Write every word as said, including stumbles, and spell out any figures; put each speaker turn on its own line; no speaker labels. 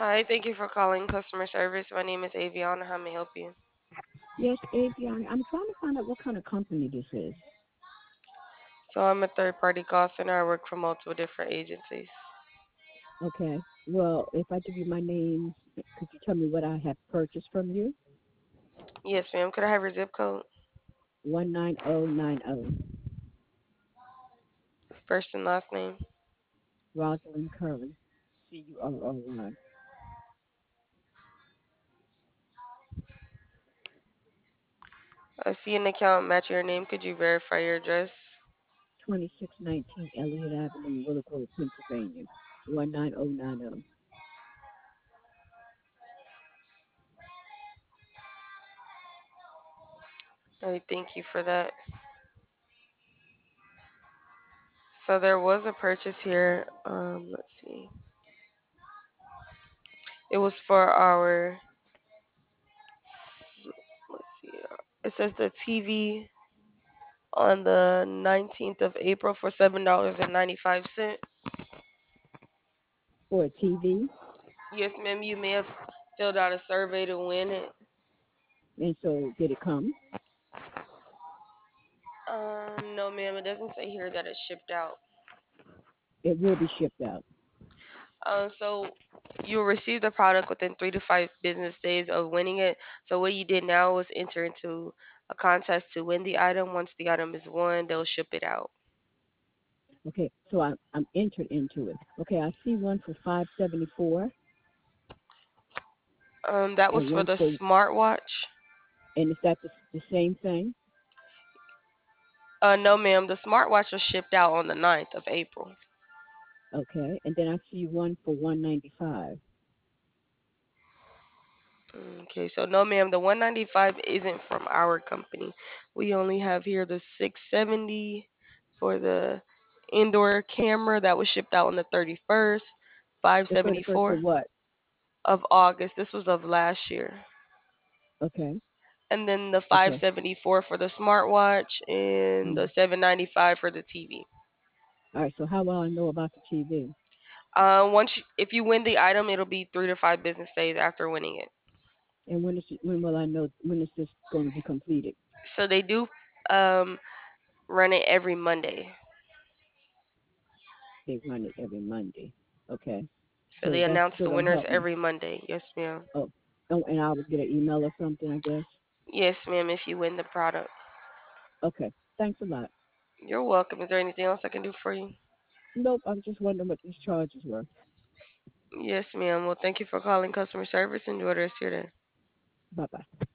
Hi, thank you for calling customer service. My name is Aviana. How may I help you?
Yes, Avion. I'm trying to find out what kind of company this is.
So I'm a third party call center. I work for multiple different agencies.
Okay. Well, if I give you my name, could you tell me what I have purchased from you?
Yes, ma'am. Could I have your zip code?
One nine zero nine zero.
First and last name.
Rosalind Curry. C U R O Y.
I see an account matching your name. Could you verify your address?
Twenty-six nineteen Elliott Avenue, Willow Grove, Pennsylvania. One nine zero nine zero.
I thank you for that. So there was a purchase here. Um, let's see. It was for our. Let's see. It says the T V on the nineteenth of April for seven dollars and ninety five cent.
For a T V.
Yes, ma'am. You may have filled out a survey to win it.
And so, did it come?
Um, no, ma'am. It doesn't say here that it's shipped out.
It will be shipped out.
Um, so you'll receive the product within three to five business days of winning it. So what you did now was enter into a contest to win the item. Once the item is won, they'll ship it out.
Okay. So I'm I'm entered into it. Okay. I see one for five seventy four
Um, that was
and
for
one
the
for,
smartwatch.
and is that the, the same thing?
Uh, no, ma'am. The smartwatch was shipped out on the ninth of April.
Okay. And then I see one for one ninety five.
Okay, so no, ma'am. The one ninety-five isn't from our company. We only have here the six seventy for the indoor camera that was shipped out on the thirty-first,
The thirty first of
five seventy-four
what?
of August. This was of last year.
Okay.
And then the
Okay.
five seventy-four for the smartwatch and
Mm.
the seven ninety-five for the T V.
All right. So how will I know about the T V?
Uh, once you, if you win the item, it'll be three to five business days after winning it.
And when is it, when will I know when is this going to be completed?
So they do um, run it every Monday.
They run it every Monday. Okay.
So
So
they
that
announce
still
the
don't
winners
help me.
every Monday. Yes, ma'am.
Oh. Oh, and I would get an email or something, I guess.
Yes, ma'am, if you win the product.
Okay. Thanks a lot.
You're welcome. Is there anything else I can do for you?
Nope. I was just wondering what these charges were.
Yes, ma'am. Well, thank you for calling customer service. Enjoy the rest of your day.
Bye bye.